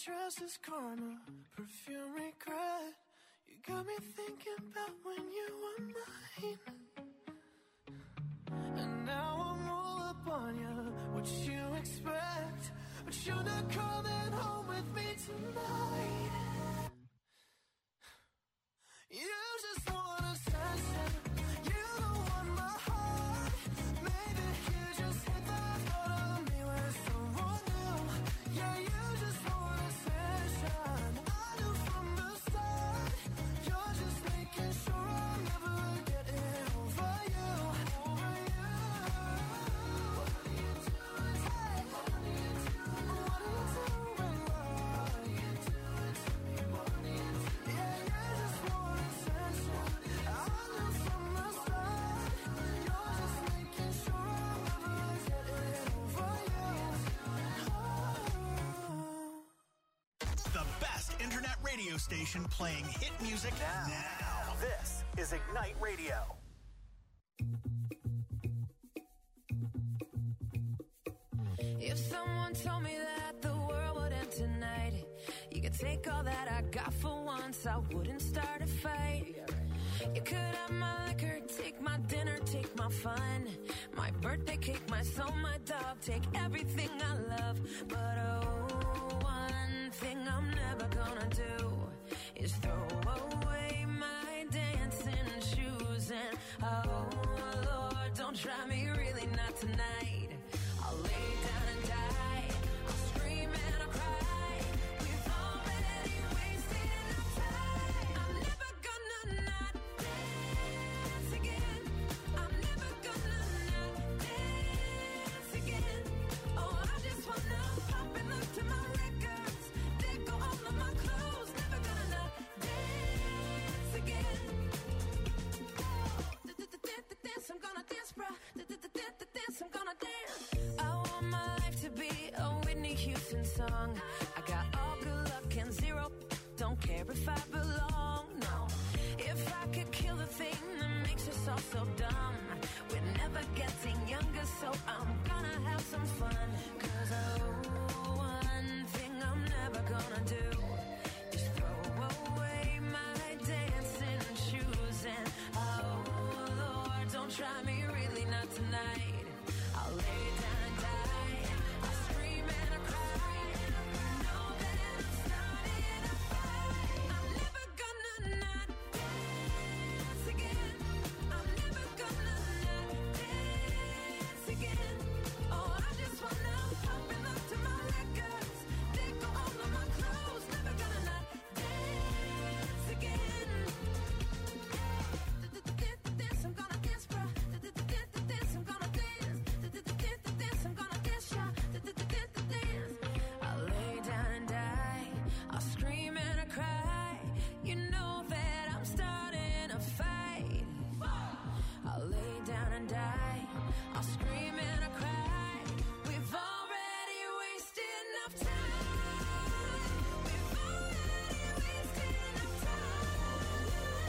trust is karma, perfume regret. You got me thinking about when you were mine. And now I'm all up on you, what you expect. But you're not coming home with me tonight. You just want attention. You don't want my heart. Maybe you just hit the thought of me with someone new. Yeah, you just want attention. I knew from the start. You're just making sure I'm never getting over you. Over you. What are you doing? Hey. What are you doing? What are you doing? What are you doing to me? What are you doing? Yeah, you just want attention. I knew from the start. You're just making sure I'm never getting over you. Oh. The best internet radio station playing hit music now. This is Ignite Radio. If someone told me that the world would end tonight, you could take all that I got for once, I wouldn't start a fight. You could have my liquor, take my dinner, take my fun, my birthday cake, my soul, my dog, take everything I love. But oh, one thing I'm never gonna do is throw away my dancing shoes. And oh Lord, don't try me, really not tonight. I'll lay down and die, I'll scream and I'll cry. We've already wasted enough time. I'm never gonna not dance again. I'm never gonna not dance again. Oh, I just wanna pop and look to my records. They go all of my clothes. Never gonna not dance again. Dance, I'm gonna dance, bruh. Dance, I'm gonna dance. I want my life to be a Whitney Houston song. I got all good luck and zero. Don't care if I belong, no. If I could kill the thing that makes us all so dumb, we're never getting younger, so I'm gonna have some fun. 'Cause oh, one thing I'm never gonna do is throw away my dancing shoes. And oh Lord, don't try me, really not tonight. I'll lay down and die, I'll scream and I'll cry. Know that I'm starting a fight. I'm never gonna not dance again. I'm never gonna not dance again. Oh, I just wanna pop and look to my records. They go all of my clothes. Never gonna not dance again. Dance, I'm gonna dance, bruh. Dance, I'm gonna dance. Dance, I'm gonna dance, yeah. Dance. I'll lay down and die, I'll scream and I cry. You know that I'm starting a fight. I'll lay down and die, I'll scream and I cry. We've already wasted enough time. We've already wasted enough time.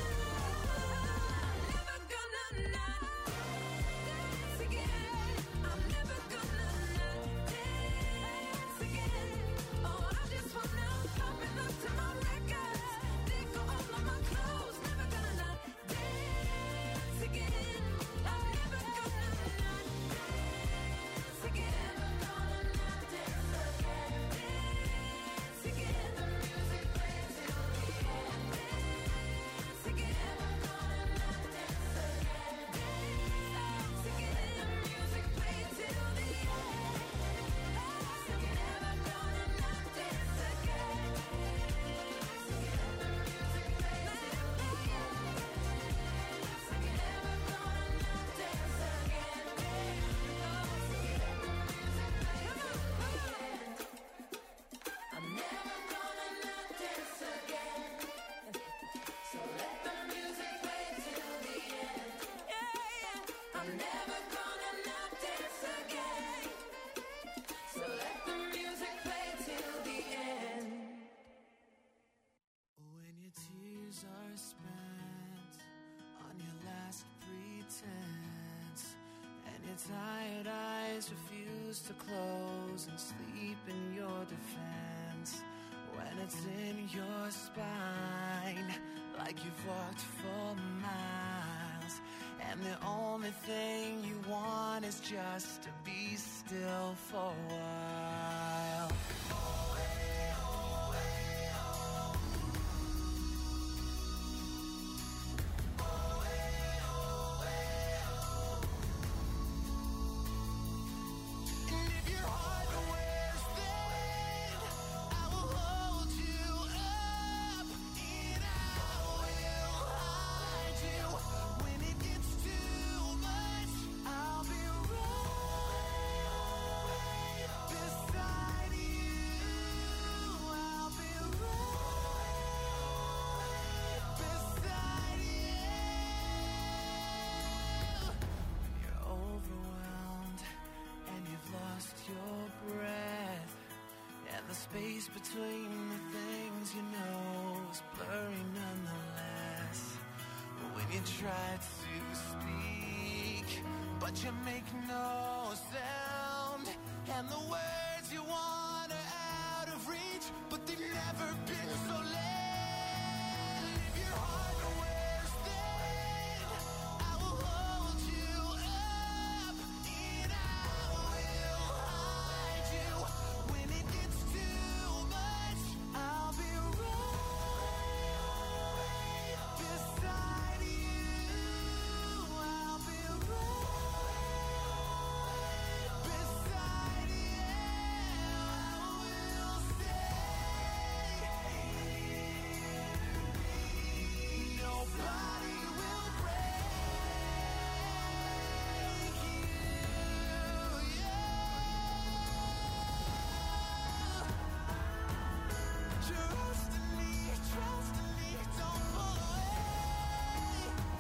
I'm never gonna not dance again. I'm never gonna not dance again. Oh, I just wanna pop and look to my records. They go all of my clothes. Never gonna not dance again. I'm never gonna not dance again. Never gonna not dance again. Dance again. The music plays till the end. Dance again. Never gonna not dance again. Dance again. The music plays till the end. Dance again. Never gonna not dance again. Dance again. The music plays till the end. Dance again. Never gonna not dance again. Dance again. The music plays till the end. I'm never gonna not dance again. So let the music play till the end. Yeah. I'm never gonna not dance again. So let the music play till the end. When your tears are spent on your last pretense, and your tired eyes refuse to close and sleep in your defense, when it's in your spine, like you've walked for miles, and the only thing you want is just to be still for a while. Space between the things you know is blurry nonetheless. When you try to speak, but you make no sound, and the words you want are out of reach, but they've never been so late. If your heart wears thin, I will hold you up, and I will hide you. When it gets too much, I'll be right beside you. I'll be right beside you. I will stay. Nobody will break you. Trust in me, don't fall away.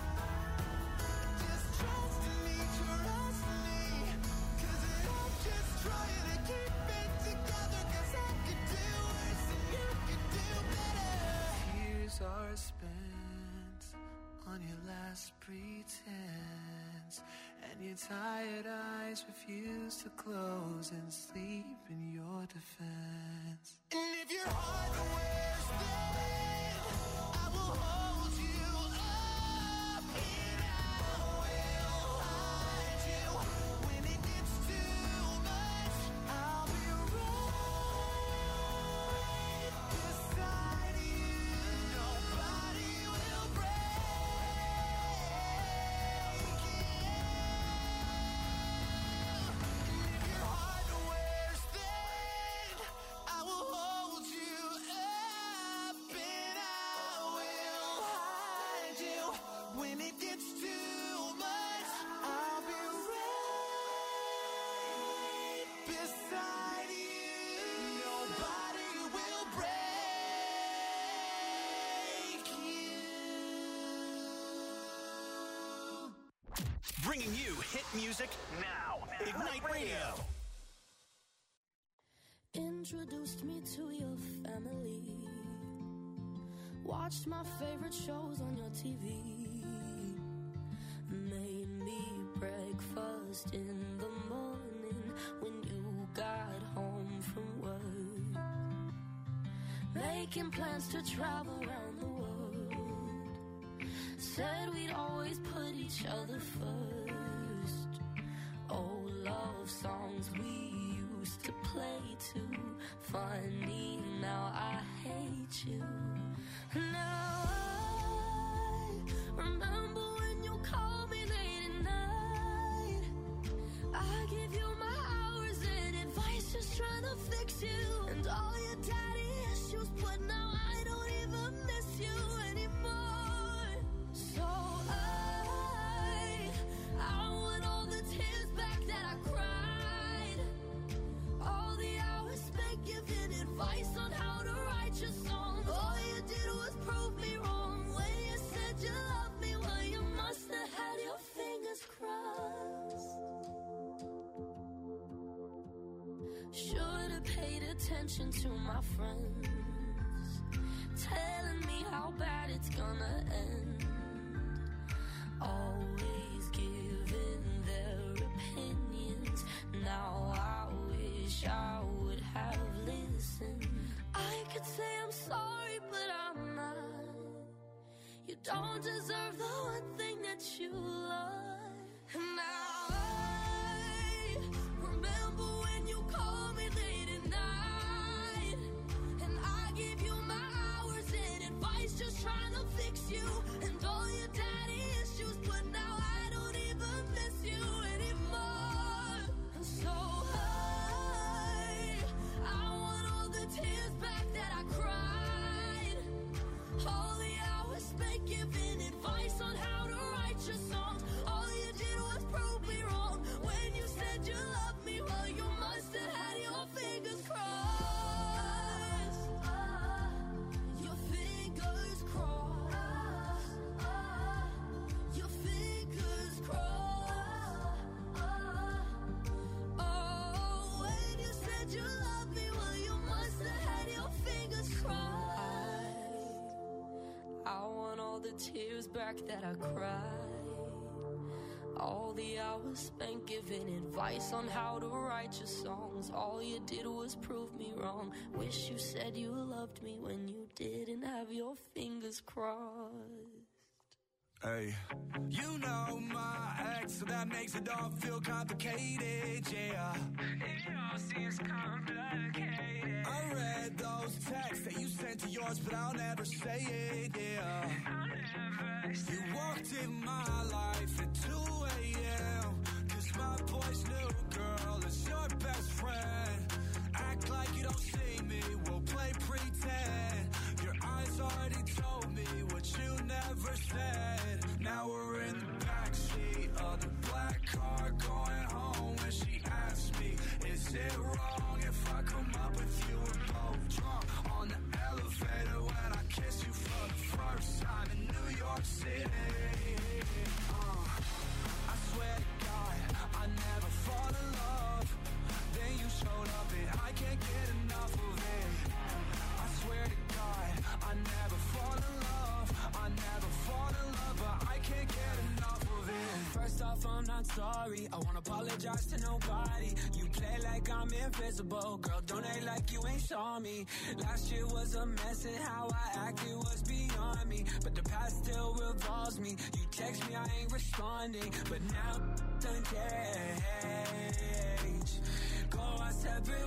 Just trust in me, 'cause I'm just trying to keep it together, 'cause I could do worse and you could do better. Tears are spent on your last pretense, and your tired eyes refuse to close and sleep in your defense. And if your heart wears thin, I will hold you up, and I will hide you. When it gets too much, I'll be right beside you. Nobody will break you. If your heart wears thin, I will hold you up, and I will hide you. When it gets too much, I'll be right beside you. Nobody will break you. Bringing you hit music now. Ignite Radio. Introduced me to your family. Watched my favorite shows on your TV. Made me breakfast in the morning when you got home from work. Making plans to travel around the world. Said we'd always put each other first. Old love songs we used to play too. Funny, now I hate you. Now I remember when you called me late at night. I give you my hours and advice, just trying to fix you. And all your daddy issues, but now I don't even miss you anymore. So I want all the tears back that I cried. All the hours spent giving advice on how to write your songs. All you did was prove me wrong when you said you loved me. Well, you must have had your fingers crossed. Should have paid attention to my friends, telling me how bad it's gonna end. Always giving their opinions. Now I wish I would have listened. I could say don't deserve the one thing that you love. And now I remember when you called me late at night, and I gave you my hours and advice, just trying to fix you and all your daddy issues. But now I don't even miss you anymore. So I want all the tears back that I cried, all the hours spent giving advice on how to write your songs. All you did was prove me wrong when you said you loved me. Well, you must have had your fingers crossed. Your fingers crossed. Your fingers crossed. Oh, when you said you loved me, well, you must have had your fingers crossed. I want all the tears back that I cried, all the hours spent giving advice on how to write your songs. All you did was prove me wrong. Wish you said you loved me when you didn't have your fingers crossed. Hey, you know my ex, so that makes it all feel complicated, yeah. It all seems complicated. I read those texts that you sent to yours, but I'll never say it, yeah. I'll never say. You walked in my life at 2 a.m. Cause my boy's new girl is your best friend. Act like you don't see me, we'll play pretend. Your eyes already told me what you never said. Now we're in the backseat of the black car going home, and she asked me, is it wrong if I come up with you and both drunk on the elevator when I kiss you for the first time in New York City? I swear to God, I never fall in love. Then you showed up and I can't get enough of it. I swear to God, I never fall in love. I never fall in love, but I can't get enough of it. First off, I'm not sorry. I won't apologize to nobody. You play like I'm invisible. Girl, don't act like you ain't saw me. Last year was a mess and how I acted was beyond me. But the past still revolves me. You text me, I ain't responding. But now done changed. Go our separate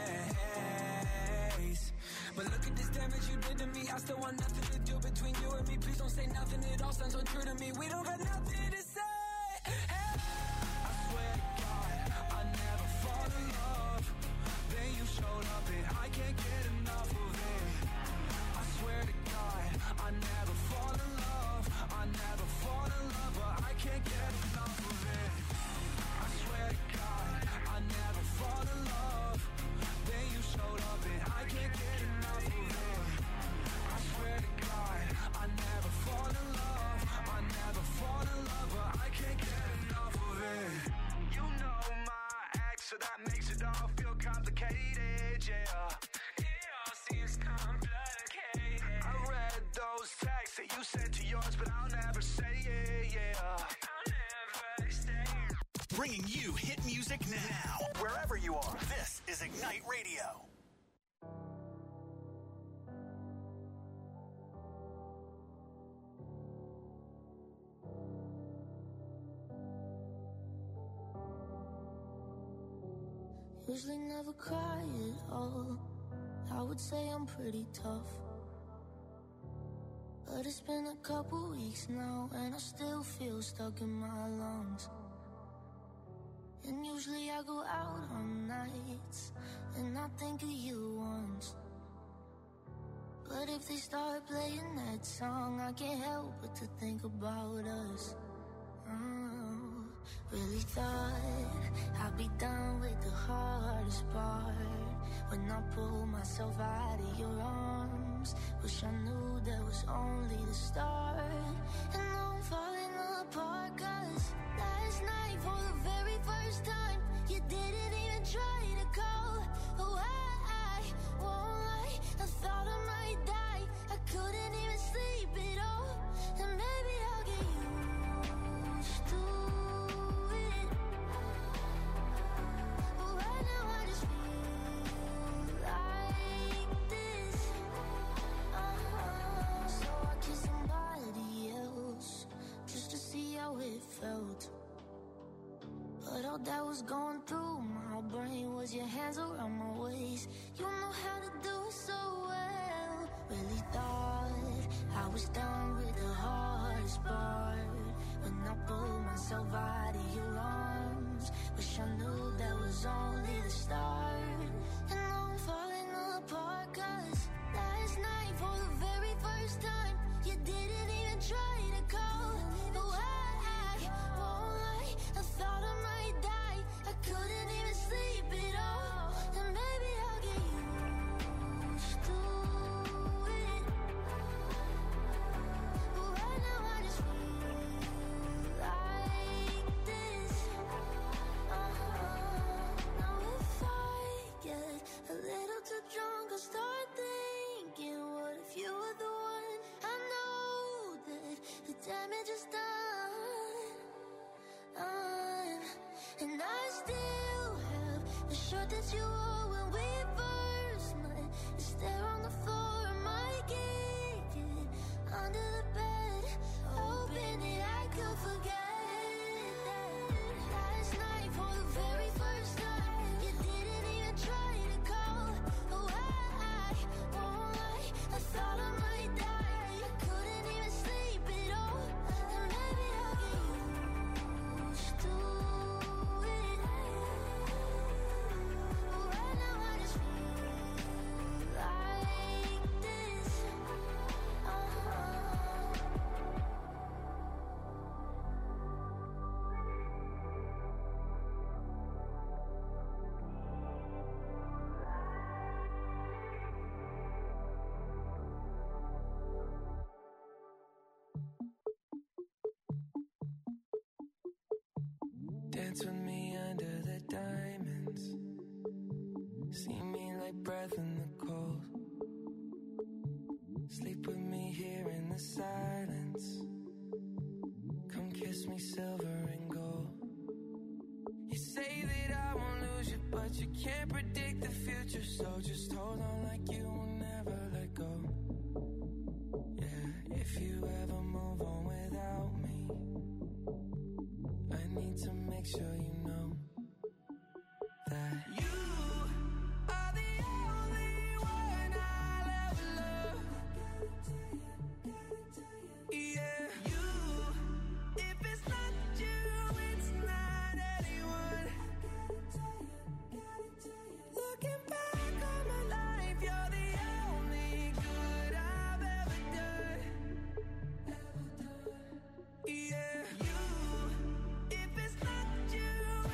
ways. But look at this damage you did to me. I still want nothing to do between you and me. Please don't say nothing, it all sounds untrue to me. We don't got nothing to say. Hey. I swear to God, I never fall in love. Then you showed up and I can't get enough of it. I swear to God, I never fall in love. I never fall in love, but I can't get enough of it. I swear to God, I never fall in love. Then you showed up and I can't get enough of it. I swear to God, I never fall in love. I never fall in love, but I can't get enough of it. You know my ex, so that makes it all feel complicated, yeah. It all seems complicated. I read those texts that you sent to yours, but I'll never say it, yeah. I'll never say it. Bringing you hit music now, wherever you are. This is Ignite Radio. Usually never cry at all. I would say I'm pretty tough, but it's been a couple weeks now and I still feel stuck in my lungs. And usually I go out on nights and I think of you once. But if they start playing that song, I can't help but to think about us. Really thought I'd be done with the hardest part when I pulled myself out of your arms. Wish I knew that was only the start. And now I'm falling apart, 'cause last night for the very first time you didn't even try to call. Oh, I won't lie, I thought I might die. I couldn't even sleep at all. And maybe I'll get used to it, but right now I just feel like this. So I kiss somebody doubt that was going through my brain was your hands around my waist. You know how to do it so well. Really thought I was done with the hardest part when I pulled myself out of your arms. Wish I knew that was only the start. And now I'm falling apart, 'cause last night for the very first time you didn't even try to call. But I won't lie, I thought I might die. I couldn't even sleep at all. And maybe I'll get used to it. But right now I just feel like this. Now if I get a little too drunk, I'll start thinking, what if you were the one? I know that the damage is done. And I still have the shirt that you wore when we first met. It's there on the floor, I might kick it under the bed, hoping that I could forget that last night for the very first time you didn't even try to call. Oh, I won't lie, I thought I might die. I couldn't even sleep at all. And maybe I'll get used to it. But right now I just feel like this. Dance with me under the diamonds. See me like breath in the cold. Sleep with me here in the silence. Come kiss me silver and gold. You say that I won't lose you, but you can't predict the future. So just hold on like you will never let go. Yeah, if you ever move on without me, I need to make sure you know that you are the only one I'll ever love. Yeah, you. If it's not you, it's not anyone. Looking back on my life, you're the only good I've ever done. Yeah, you. If it's not you,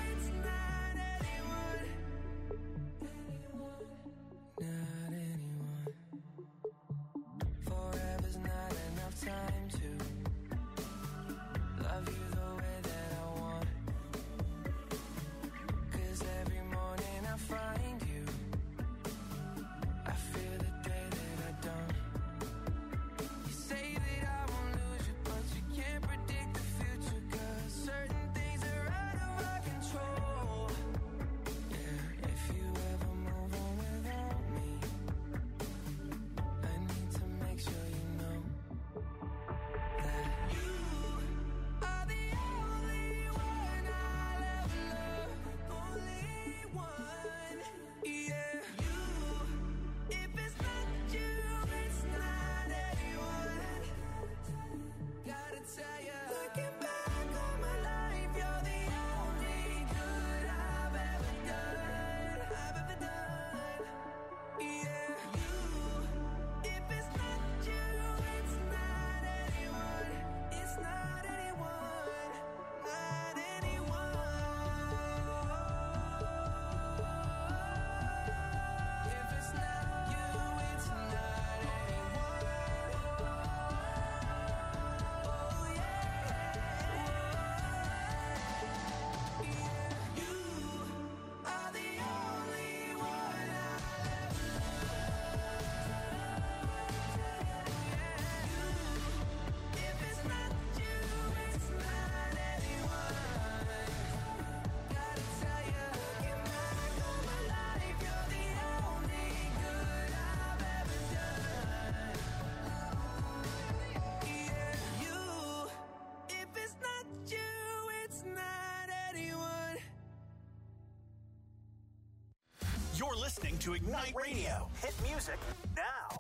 listening to Ignite Radio. Hit music now.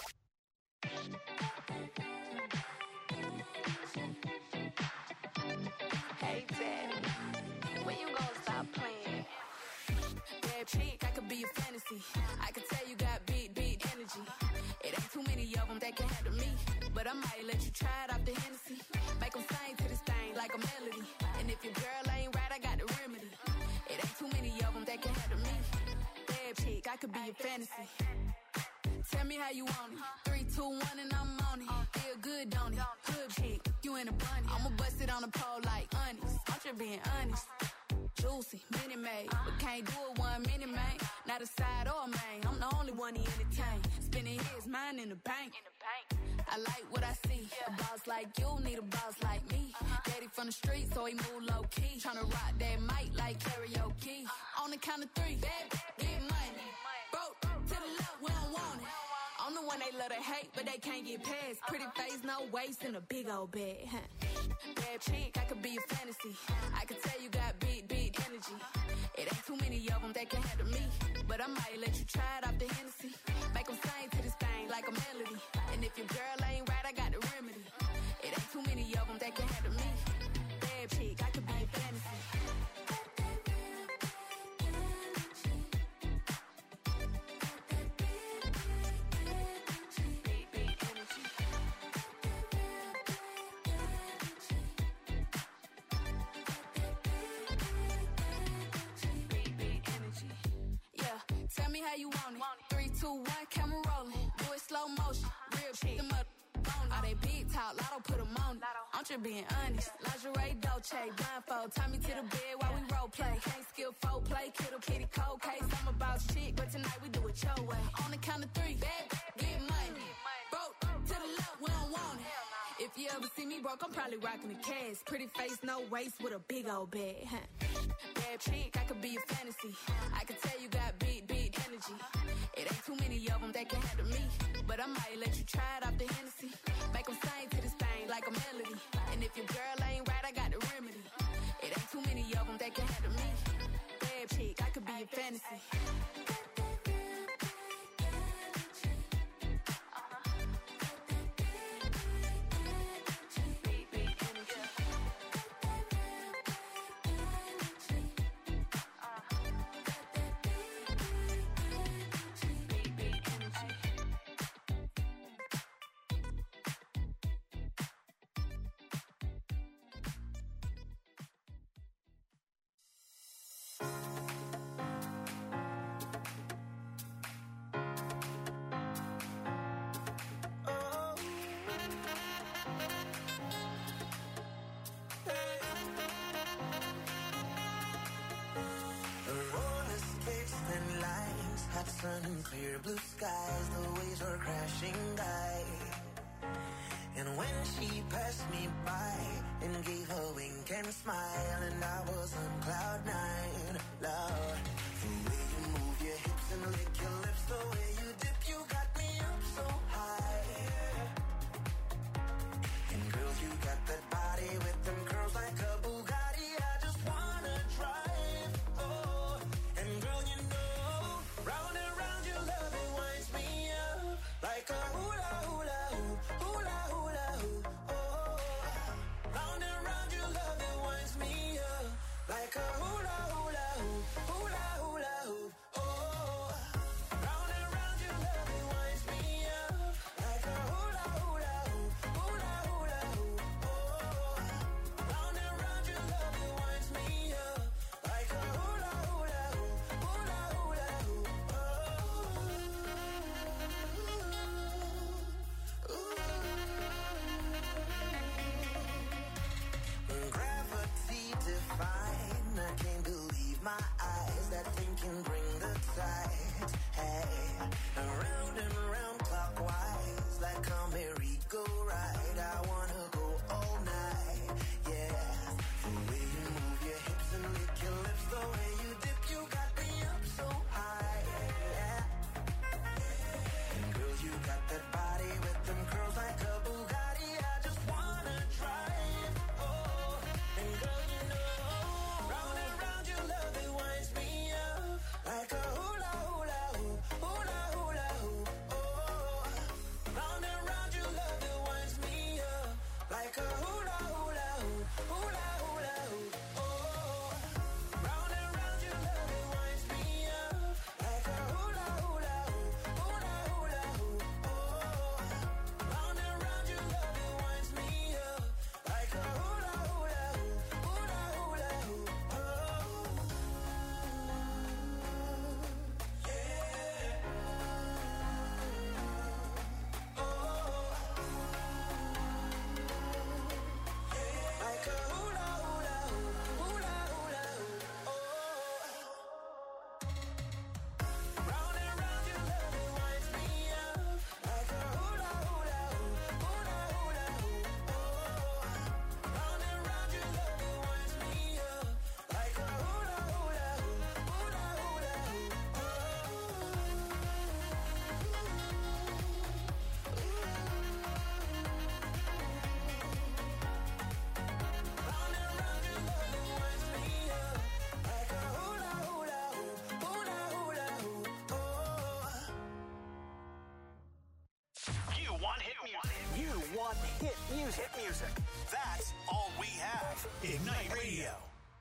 Hey, Daddy, when you gonna stop playing? Bad chick, I could be a fantasy. I could tell you got big energy. It ain't too many of them that can handle me. But I might let you try it off the Hennessy. Make them sing to this thing like a melody. And if your girl ain't right, I got the remedy. It ain't too many of them that can handle me. Bad chick, I could be a fantasy. Tell me how you want it. 3, 2, 1, and I'm on it. Feel good, don't it? Hood chick, you in a bunny. I'ma bust it on the pole like honest. I'm just being honest. Juicy, mini made, but can't do it 1 minute, man. Not a side or a main. I'm the only one he entertain. Spending his mind in the bank. I like what I see. A boss like you need a boss like me. Daddy from the street, so he move low key. Tryna rock that mic like karaoke. On the count of 3, get money. Broke to the left, we don't want it. I'm the one they love to hate, but they can't get past. Pretty face, no waist, and a big old bag. Bad chick, I could be a fantasy. I could tell you got big energy. It ain't too many of them that can handle me. But I might let you try it off the Hennessy. Make them sing to this thing like a melody. And if your girl ain't right, I got the remedy. It ain't too many of them that can handle me. Bad chick, I could be a fantasy. Tell me how you want it. 3, 2, 1, camera rolling. Do it slow motion. Real shit. Them up on all they big talk. Lotto put them on it. I'm just being honest. Lingerie, Dolce, blindfold. Tie me to the bed while we role play. Can't skill folk play. Kiddo, kitty, cold case. I'm about shit, but tonight we do it your way. On the count of 3, get money. Broke to the left, we don't want it. If you ever see me broke, I'm probably rocking the cash. Pretty face, no waist, with a big old bag. Bad chick, I could be a fantasy. I could tell you got big energy. It ain't too many of them that can handle me. But I might let you try it off the Hennessy. Make them sing to this thing like a melody. And if your girl ain't right, I got the remedy. It ain't too many of them that can handle me. Bad chick, I could be a fantasy. Sun and clear blue skies, the waves were crashing by. And when she passed me by and gave a wink and smile, and I was on cloud 9, Lord, the way you move your hips and lick your lips, the way you dip, you got me up so high. And girl, you got that body with them curls like a Bugatti. I just wanna drive, oh. And girl, you know, round and round your love, it winds me up like a hula hula hoop, hula hula hoop, oh. Round and round your love, it winds me up like a hula hula hoop, hula hula hoop, oh. Round and round your love, it winds me up like a hula hula hoop, hula hula hoop, oh. Round and round your love, it winds me up like a hula hula hoop, hula hula hoop, oh. Gravity define, I can't believe my eyes. That thing can bring the tide. Hey, around and around clockwise, like a merry-go-round. I wanna go all night, yeah. The way you move your hips and lick your lips, the way you dip, you got me up so high, yeah. And girl, you got that body with them curls like a Bugatti. I just wanna drive, oh. And girl, you know, round and round your love, it winds me up like a hula hula hoop, music. Hit music. That's all we have. Ignite Radio.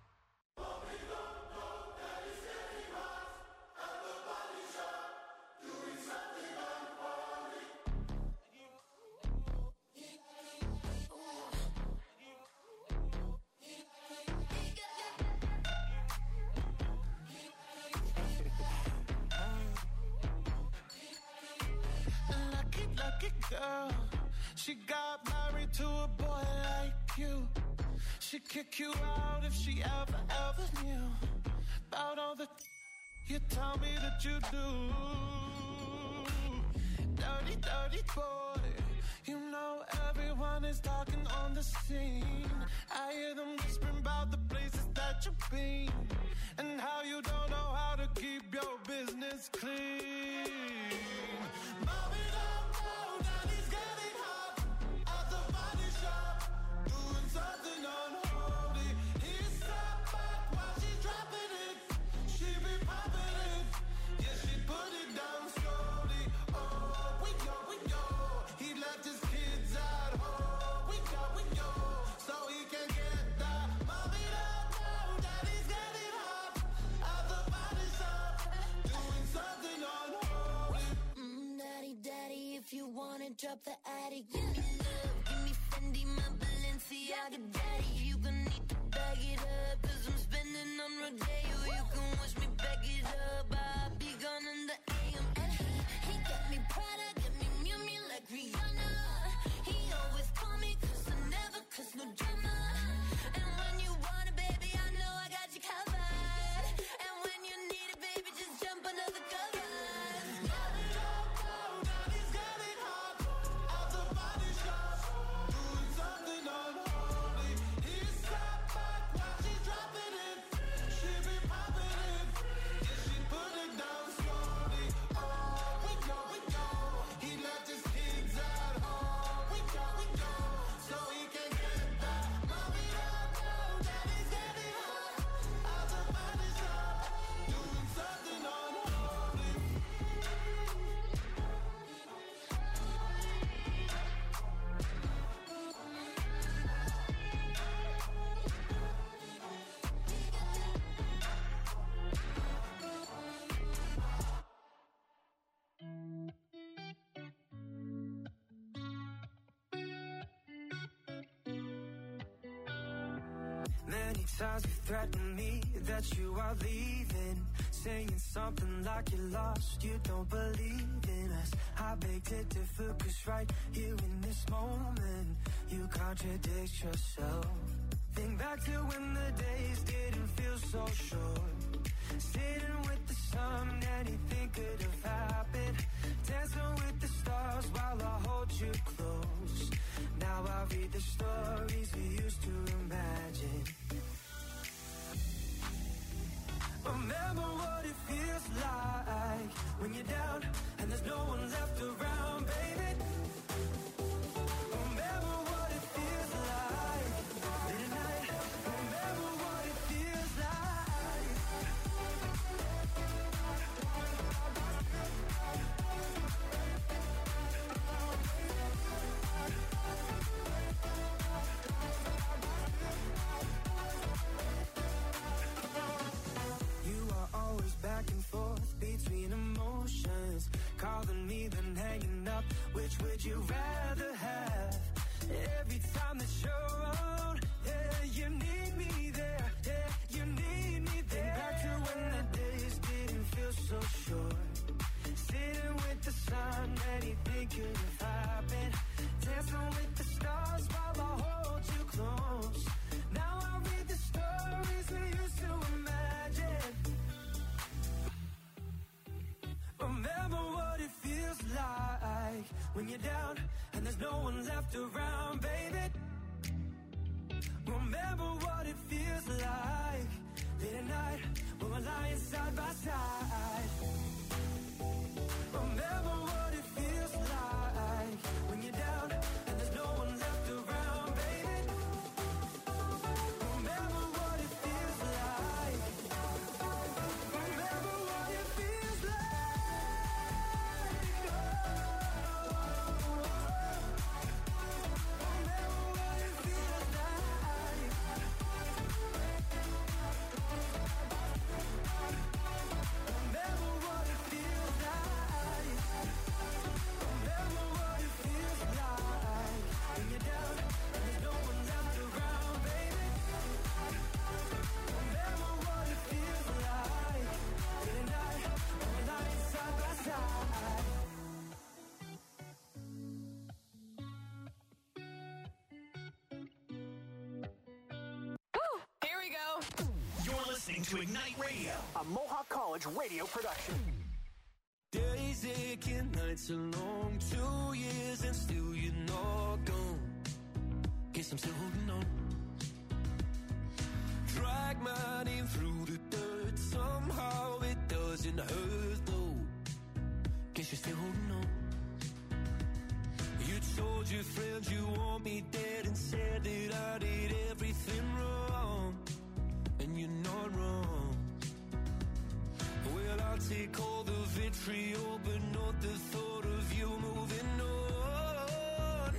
Lucky girl, she got married to a boy like you. She'd kick you out if she ever knew about all the you tell me that you do. Dirty, dirty boy, you know everyone is talking on the scene. I hear them whispering about the places that you've been and how you don't know how to keep your business clean. Mommy, don't know that he's getting hot at the body shop, doing something unholy. He sat back while she's dropping it. She be popping it, yeah, she put it down slowly. Oh, we go. He left his kids at home. We go, so he can get that. Mommy, don't know that he's getting hot at the body shop, doing something unholy. Daddy, if you wanna drop the attic, give me love, give me Fendi, my Balenciaga daddy. You gon' need to bag it up, 'cause I'm spending on Rodeo. You can wish me back it up, I'll be gone in the AM. And he got me Prada, got me Miu Miu like Rihanna. He always call me 'cause I never, 'cause no drama. And when you want it, baby, I know I got you covered. And when you need it, baby, just jump under the covers. Many times you threatened me that you are leaving, saying something like you're lost, you don't believe in us. I beg to differ, 'cause right here in this moment you contradict yourself. Think back to when the days didn't feel so short, sitting with the sun, anything could have happened, dancing with the stars while I hold you close. Now I read the stories we used to imagine. Remember what it feels like when you're down and there's no one left around, baby. Remember what it feels like late at night. Remember what it feels like. You are always back and forth between emotions, calling me then hanging up. Which would you rather have? Every time that you're around, yeah, you need me there. Yeah, you need me there. Back to when the days didn't feel so short, sitting with the sun, anything could have happened, dancing with the stars while I hold you close. Now I read the stories we used to imagine. Remember what it feels like when you're down and there's no one left around, baby. Remember what it feels like late at night when we're lying side by side. Remember what it feels like when you're down and there's no one left around, baby. Remember what it feels like. Remember what it feels like. Remember to Ignite Radio, a Mohawk College radio production. Days aching, nights are long, 2 years and still you're not gone. Guess I'm still holding on. Drag my name through the dirt, somehow it doesn't hurt though. Guess you're still holding on. You told your friends you want me dead and said that I did everything wrong. And you're not wrong. Well, I'll take all the vitriol, but not the thought of you moving on.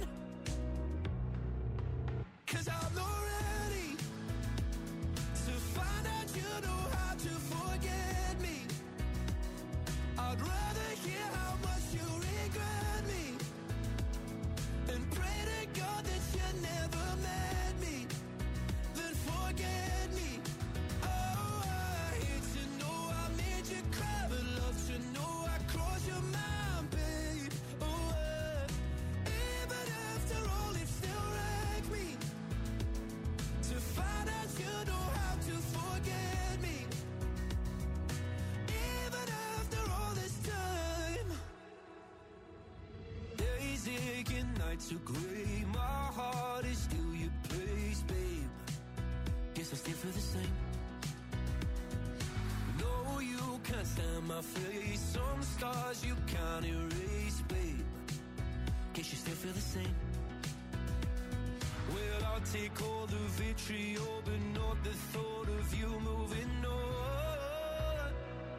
'Cause I'm not ready to find out you know how to forget me. I'd rather hear how much you regret me and pray to God that you never met me, then forget me. Oh, I hate to know I made you cry, but love to know I crossed your mind, babe. Oh, even after all, it still wrecked me to find out you know how to forget me. Even after all this time, days aching, nights are gray. My heart is still your place, babe. Guess I still feel the same. No, you can't stand my face. Some scars you can't erase, babe. Guess you still feel the same. Well, I'll take all the vitriol, but not the thought of you moving on.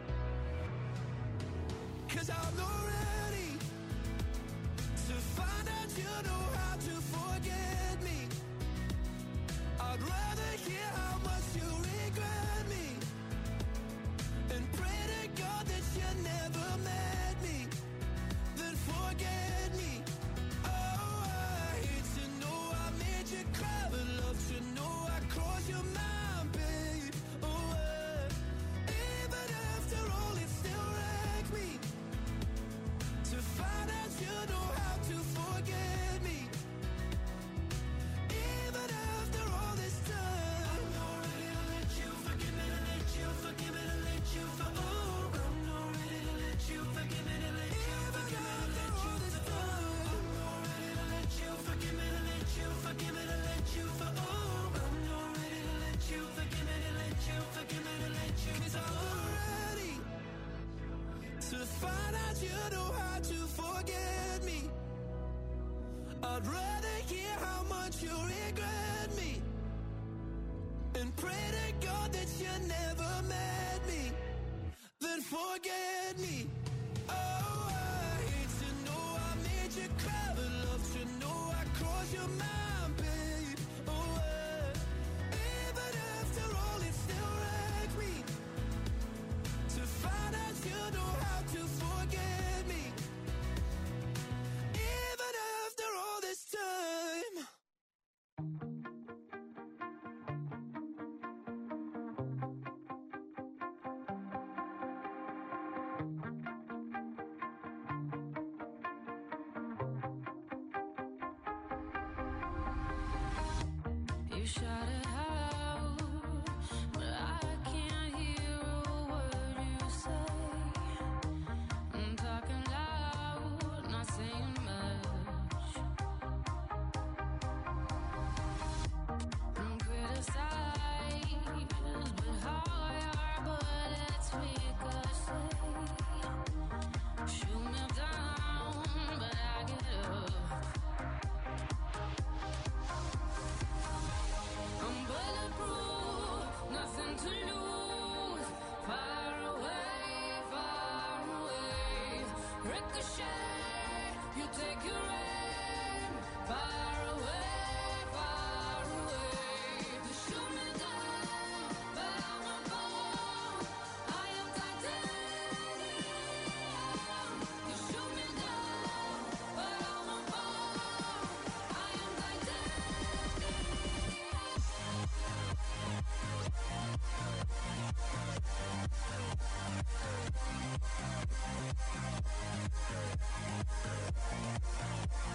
'Cause I'm not ready to find out you know how to forget me. I'd rather hear how much you regret me and pray to God that you never met me, then forget me. Oh, I hate to know I made you cry, but love to know I crossed your mind, babe. Oh, even after all, it still wrecked me to find out you know how to forget me. Even after all this time, I'm not ready to let you forgive me, to let you forgive me, to let you for oh, I'm not ready to let you forgive me, to let you forgive me, to let you for oh, I'm not ready to let you forgive me, to let you forgive me, to let you for oh, I'm not ready to let you forgive me, to let you forgive me, to let you 'cause I'm not ready to find out you know how to forget me. I'd rather hear how much you regret me and pray to God that you never met me, then forget me. Oh, I hate to know I made you cry, but love to know I crossed your mind, babe. Oh, even after all, it still wrecked me to find out you know how to forget me. Even after all this time. You shout it out, but I can't hear a word you say. I'm talking loud, not saying much. I'm criticized, but how your bullets ricochet. Shoot me down, but I get up. I'm bulletproof, nothing to lose. Far away, ricochet. You take your aim. Far away, you shoot me down, but I'm a bomb. I am titanium. You shoot me down, but I'm a bomb. I am titanium.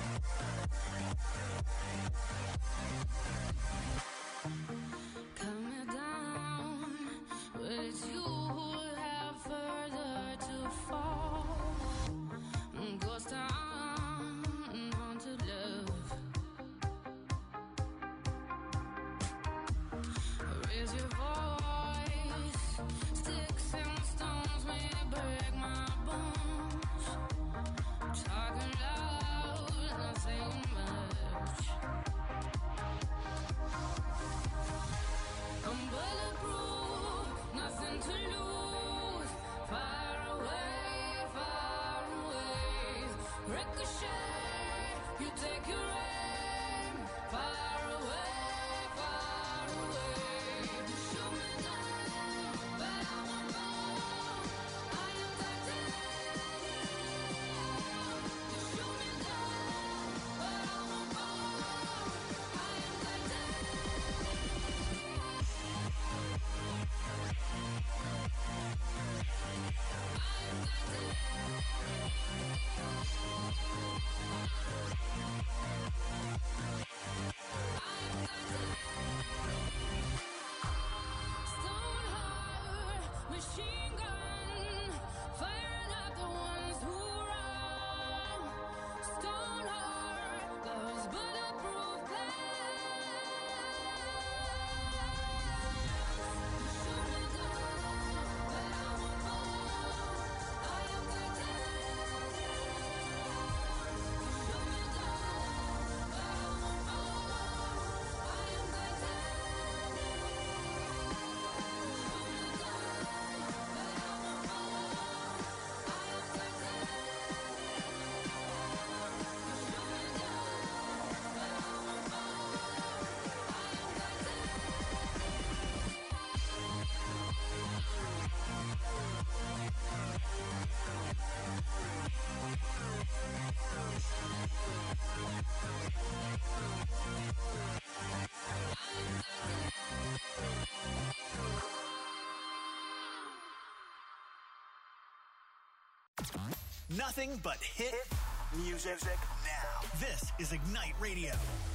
Nothing but hit music now. This is Ignite Radio.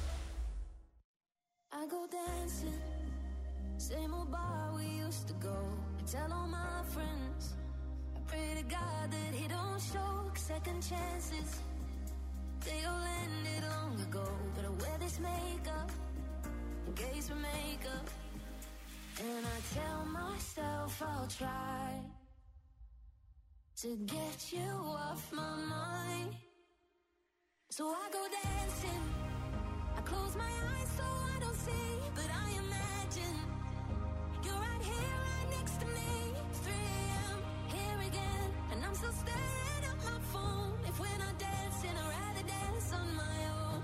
I go dancing, same old bar we used to go. I tell all my friends, I pray to God that he don't show second chances. They all ended long ago, but I wear this makeup in case we make up. And I tell myself I'll try to get you off my mind. So I go dancing, I close my eyes so I don't see, but I imagine you're right here, right next to me. It's 3 a.m. here again, and I'm still staring at my phone. If we're not dancing, I'd rather dance on my own.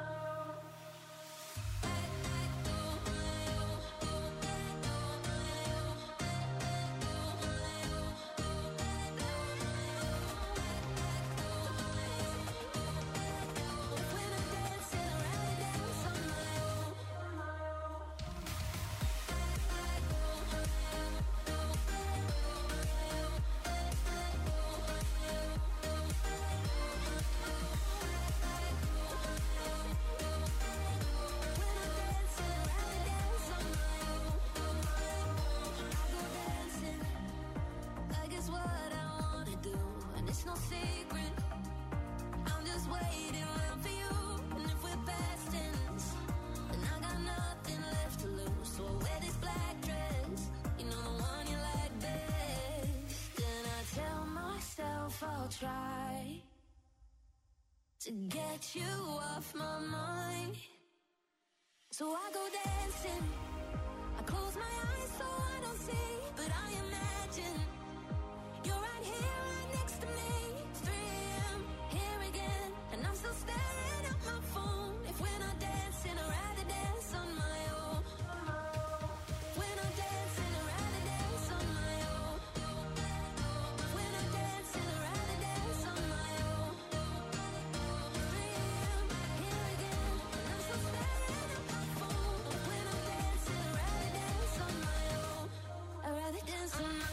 It's no secret, I'm just waiting around for you. And if we're past tense, then I got nothing left to lose. So I wear this black dress, you know, the one you like best. And I tell myself I'll try to get you off my mind. So I go dancing, I close my eyes so I don't see, but I imagine you're right here, right next to me. It's 3 a.m. here again, and I'm still staring at my phone. If we're not dancing, I'd rather dance on my own. If we're not dancing, I'd rather dance on my own. If we're not dancing, I'd rather dance on my own. 3 a.m. here again, and I'm still staring at my phone. If we're not dancing, I'd rather dance on my own. I'd rather dance on my own.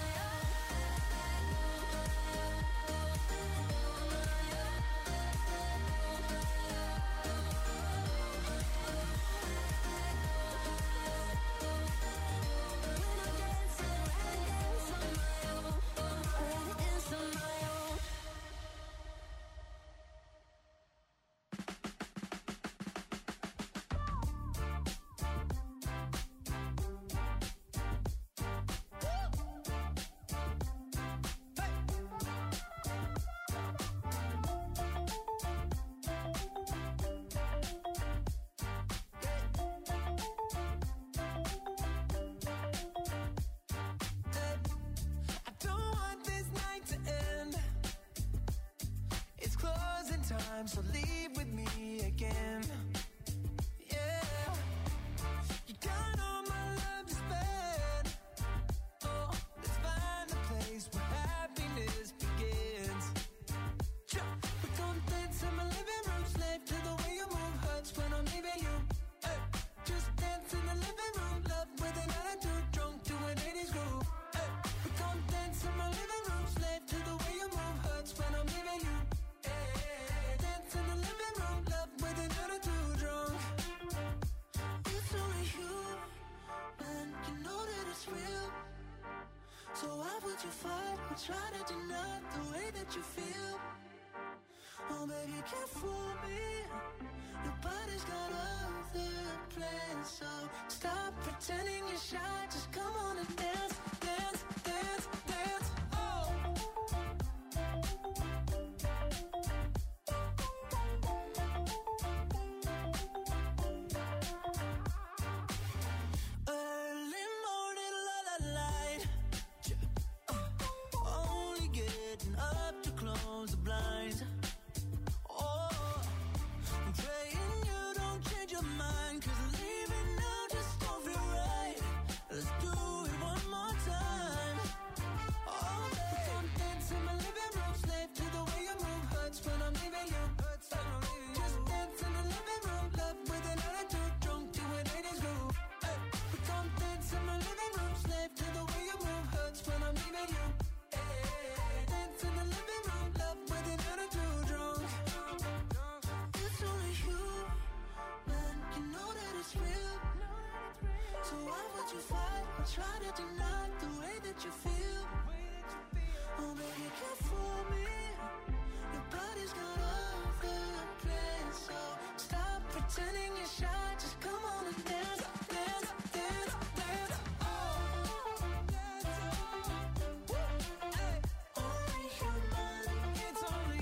So leave with me again. Yeah, you got all my love to spend. Oh, let's find a place where happiness begins. We're gonna dance in my living room, slave to the way you move. Hurts when I'm leaving you. Hey, just dance in the living room, love with an attitude, drunk to an 80s groove. Hey, we're gonna dance in my living room, slave to the way you move. Hurts when I'm leaving you. In the living room, love with an attitude drunk. It's only you, and you know that it's real. So why would you fight or try to deny the way that you feel? Oh baby, can't fool me. Your body's got other plans, so stop pretending you're shy. Just come on and dance, dance, dance, dance. Oh. Early morning, light. Only getting up to close the blinds. Oh, I'm praying you don't change your mind, 'cause leaving now just don't feel right. Let's do it one more time. try to deny the way that you feel. Oh baby, care for me. Your body's got all the plans, so stop pretending you're shy. Just come on and dance, dance, dance, dance. Oh, only human. It's only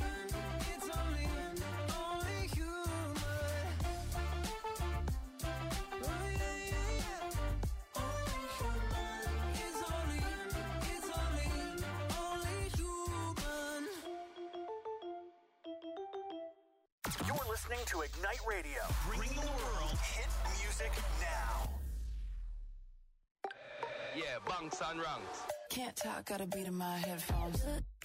human. Oh yeah, yeah, yeah. Only human. It's only human. You're listening to Ignite Radio, bringing the world hit music now. Yeah, bunks and ranks. Can't talk, got a beat in my headphones.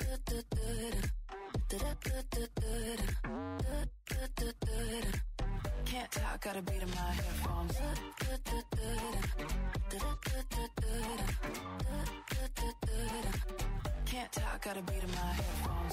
Can't talk, got a beat in my headphones. Can't talk, got a beat in my headphones.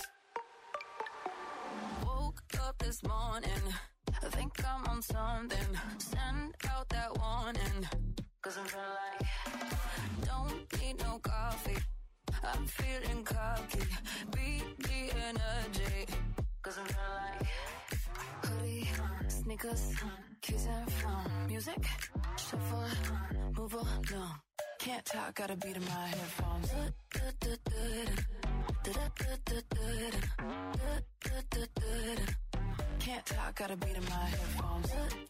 Woke up this morning, I think I'm on something. Send out that warning, 'cause I'm feeling like don't need no coffee. I'm feeling cocky, beat the energy, 'cause I'm feeling like hoodie, sneakers, keys and phone, music, shuffle, move along. Can't talk, got a beat in my headphones. Can't talk, got a beat in my headphones.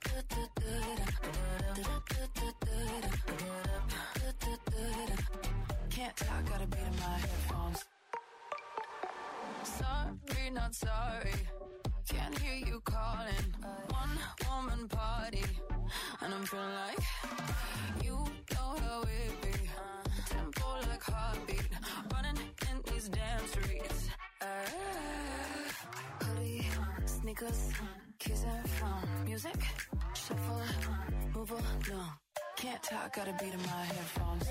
Can't talk, got a beat in my headphones. Sorry, not sorry. Can't hear you calling. One woman party, and I'm feeling like you know how it be. Tempo like heartbeat, running in these damn streets. Hoodie, sneakers, keys and phone, music, shuffle, move along. Can't talk, got a beat in my headphones.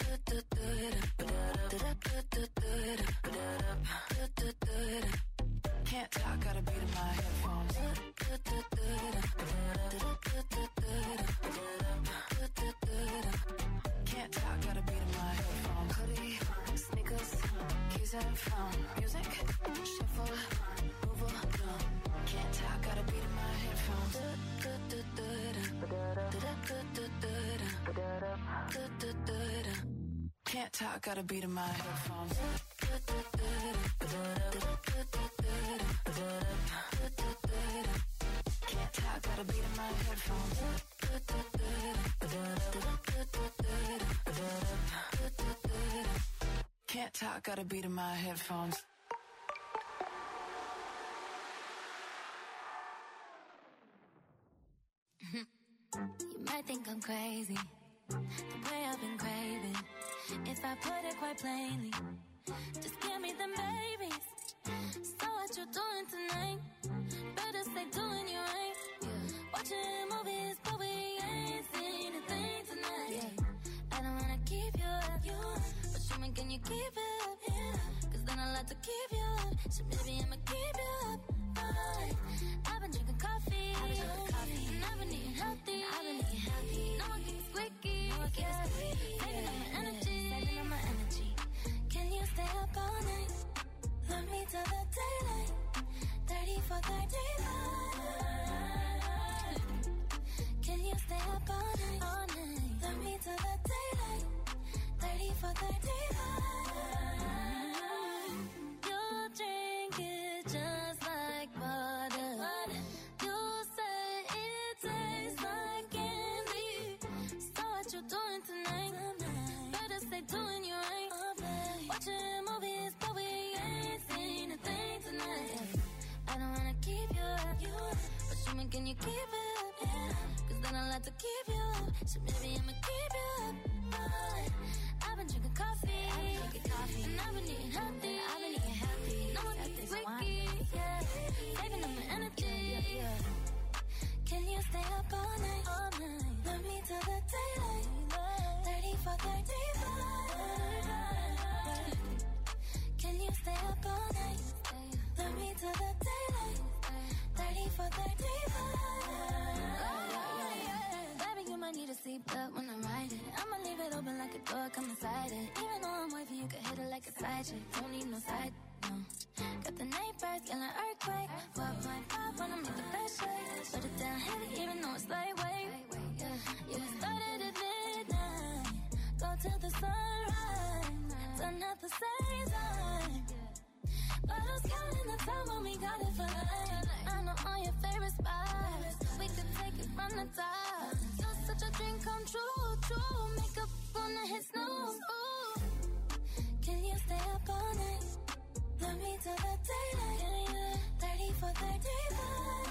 Can't talk, got a beat in my headphones. Can't talk, got a beat in my headphones. Hoodie, sneakers, keys and phone, music, shuffle, move along. Can't talk, got a beat in my headphones. Can't talk, got a beat in my headphones. Can't talk, got a beat in my headphones. Can't talk, got a beat in my headphones. You might think I'm crazy, the way I've been craving. If I put it quite plainly, just give me them babies. So what you doing tonight? Better stay doing you right. Watching movies, but we ain't seen a thing tonight. I don't wanna keep you up, but show me, can you keep it up? 'Cause then I'll have to keep you up. So maybe I'ma keep you up. I've been drinking coffee, and I've been eating healthy. No one keeps squeaky, saving up my energy. Can you stay up all night? Love me till the daylight. 30 for 35. Can you stay up all night? Love me till the daylight. 30 for 35. Your drink is just like water. You say it tastes like candy. So what you doing tonight? Better stay doing you right. Watching movies, but we ain't seen a thing tonight. I don't wanna keep you up, but show me, can you keep it up? 'Cause then I'll have to keep you up. So maybe I'ma keep you up. I've been drinking coffee, and I've been eating healthy. No one keeps squeaky, saving up my energy. Can you stay up all night? Love me till the daylight. 30 for 35. Can you stay up all night? Love me till the daylight. 30 for 35. Baby, you're my need a seatbelt when I'm riding. I'ma leave it open like a door, come inside it. Even though I'm wifey, you can hit it like a side chick. Don't need no side, no. Got the night birds, feeling earthquake. 4.5 when I make the best shake. Put it down heavy, even though it's lightweight. Yeah, started at midnight, go till the sunrise. Done at the same time. But who's counting the time when we got it for life? I know all your favorite spots. We could take it from the top. Just such a dream come true, true. Makeup wanna hit snooze. Ooh. Can you stay up all night? Love me till the daylight. 30 for 35.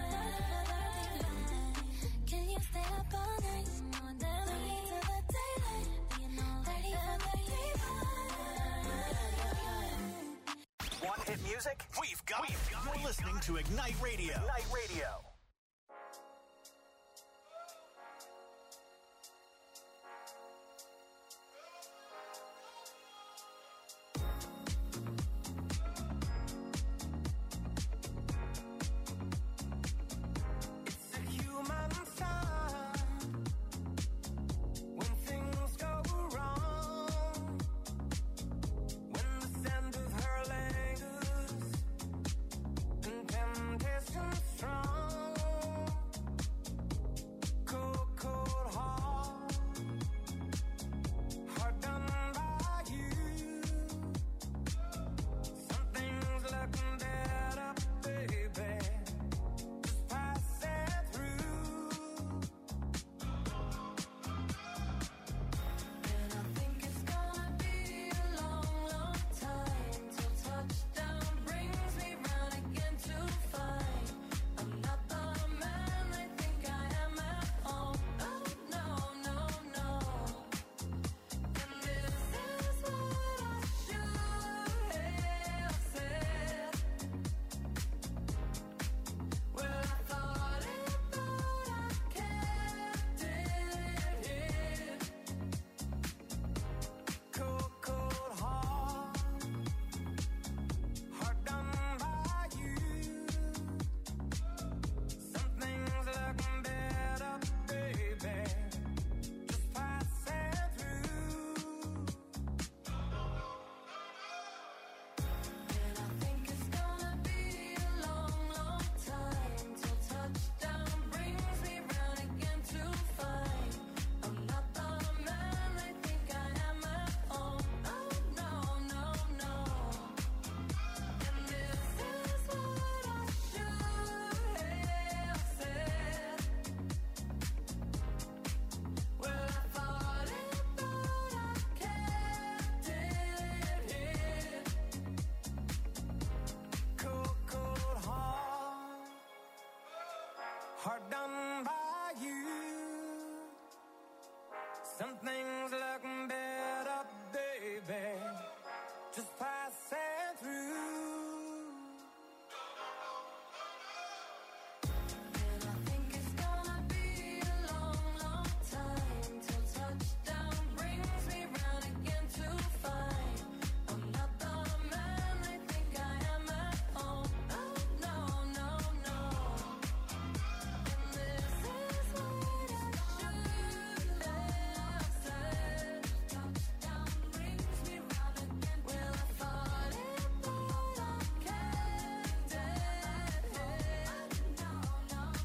Can you stay up all night? Love me till the daylight. 30 for 35. Want hit music? We've got it. You're listening to Ignite Radio. Ignite Radio. It's a human sign when things go wrong. When the scent of her lingers and temptation strong. Cold, cold heart, hard done by you. Something's looking better, baby. Just pass it through. And I think it's gonna be a long, long time till touchdown brings me round again to find I'm not the man I think I am at home. Oh no, no, no. And this is what I should have said. Well, I thought it, but I kept it hid. Cold, cold heart, hard done by you. Something's looking better, baby. Just pass it through. And I think it's gonna be a long, long time till touchdown brings me round again to find I'm not the man I think I am at home. Oh no, no, no. And this is what I should have said. Well, I thought it, but I kept it hid. Cold, cold heart, hard done by you. Something's looking better, baby. Just pass it through. And I think it's gonna be a long, long time till touchdown brings me round again to find I'm not the man I think I am at home. Oh no, no, no. And this is what I should have said. Touchdown brings me round again. Well, I thought it, but I kept it hid. No, no, no.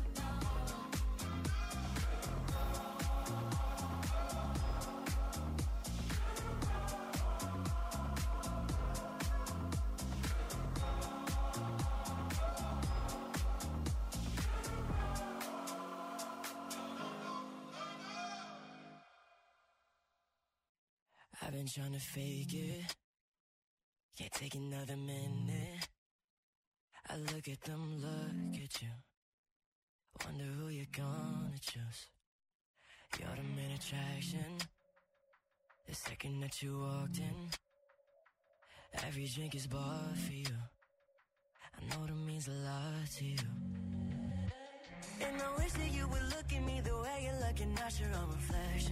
I've been trying to fake it, can't take another minute. I look at them, look at you, wonder who you're gonna choose. You're the main attraction, the second that you walked in. Every drink is bought for you, I know that means a lot to you. And I wish that you would look at me the way you're looking at your own reflection.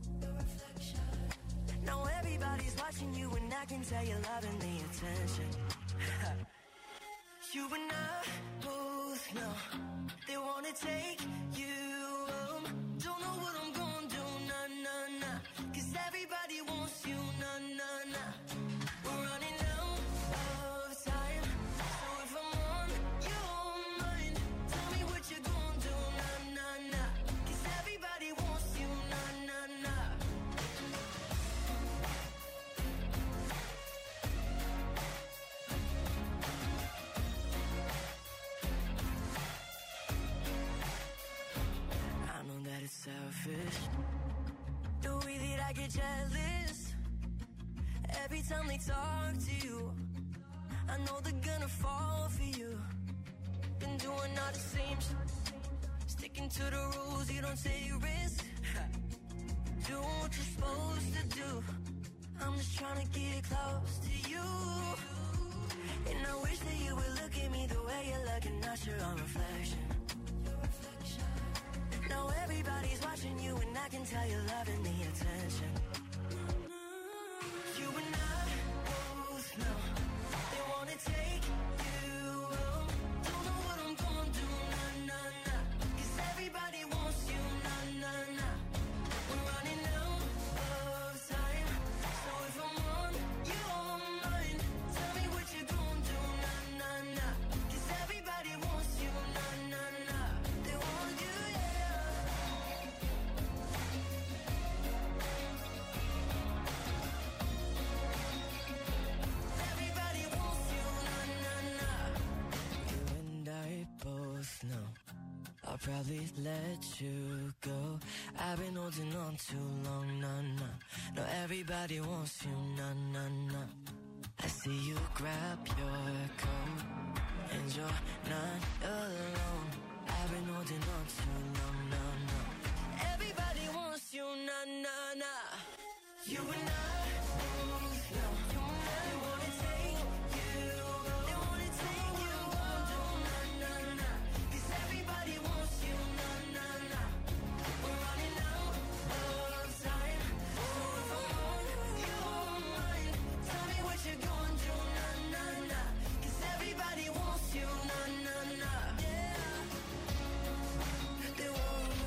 Now everybody's watching you and I can tell you're loving the attention. You and I both know they wanna take you home. Don't know what I'm I get jealous every time they talk to you. I know they're gonna fall for you. Been doing all the same shit, sticking to the rules, you don't take risks. Do what you're supposed to do. I'm just trying to get close to you. And I wish that you would look at me the way you're looking, not your own reflection. Now everybody's watching you and I can tell you're loving the attention. You and I both know they wanna take you home. Don't know what I'm gonna do, nah, nah, nah. 'Cause everybody wants you, nah, nah, nah. We're running out of time. So if I'm on, you on mine. Tell me what you gonna do, nah, nah, nah. 'Cause everybody wants you, nah, nah, nah. They want you, yeah. Everybody wants you, nah, nah, nah. You and I both know I'll probably let you go. I've been holding on too long, nah, nah. No, everybody wants you, nah, nah, nah. I see you grab your coat and you're not alone. I've been holding on too long, nah, nah. Everybody wants you, nah, nah, nah. You and I both know they wanna take you, they wanna take you home, nah, nah, nah. 'Cause everybody wants you, nah, nah, nah. We're running out of time. So if I'm on, you on mine. Tell me what you're gonna do, nah, nah, nah. 'Cause everybody wants you, nah, nah, nah. Yeah. They want you.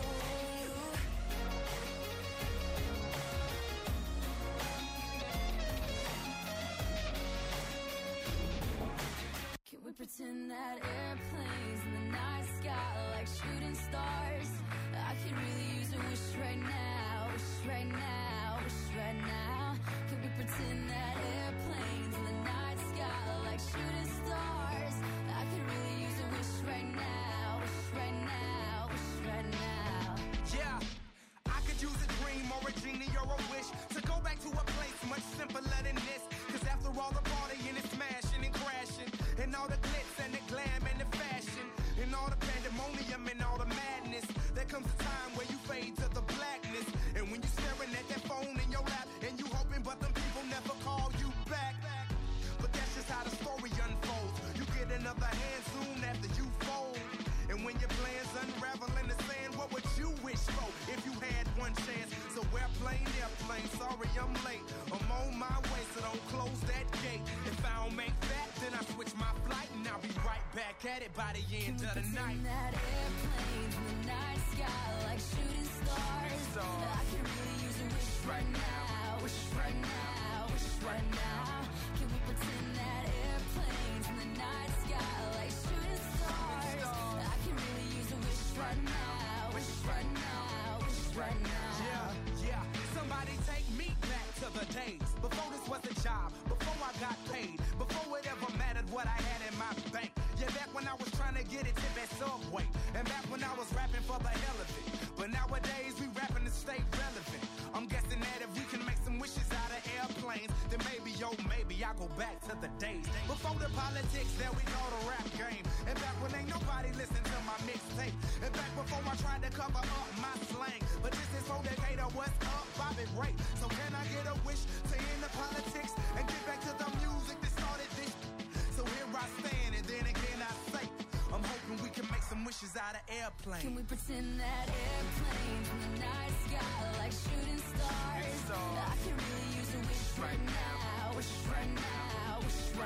Can we pretend that airplanes in the night sky are like shooting stars? I could really use a wish right now, wish right now, wish right now. Can we pretend that airplanes in the night sky are like shooting stars? I could really use a wish right now, wish right now, wish right now. Yeah, I could use a dream or a genie or a wish to go back to a place much simpler than this. 'Cause after all the partying and smashing and crashing, and all the glitz and the glam and the fashion, and all the pandemonium and all the madness, there comes a time where you fade to the blackness. And when you're staring at that phone in your lap, and you hoping but them people never call you back. But that's just how the story unfolds. You get another hand soon after you fold. And when your plans unravel in the sand, what would you wish for if you had one chance? So airplane, sorry I'm late. I'm on my way, so don't close that gate. If I don't make that, then I switch my flight, and I'll be right back at it by the end of the night. Can we pretend that airplanes in the night sky are like shooting stars? I can really use a wish right now, wish right now, wish right now. Can we pretend that airplanes in the night sky are like shooting stars? I can really use a wish right now, wish right now, wish right now. Yeah, somebody take me back to the days before this was a job, before I got paid, before it ever mattered what I had in my bank. Yeah, back when I was trying to get a tip at Subway, and back when I was rapping for the hell of it. But nowadays we rapping to stay relevant. I'm guessing that if we can make some wishes out of airplanes, then maybe, maybe I'll go back to the days before the politics, there we go, the rap game. And back when ain't nobody listened to my mixtape, and back before I tried to cover up my slang. But this is for Decatur, what's up, Bobby Ray? So can I get a wish to end the politics and get back to the music that started this? So here I stand, and then again I say, I'm hoping we can make some wishes out of airplanes. Can we pretend that airplanes in the night sky are like shooting stars? I can really use a wish right now, wish right now, wish right now.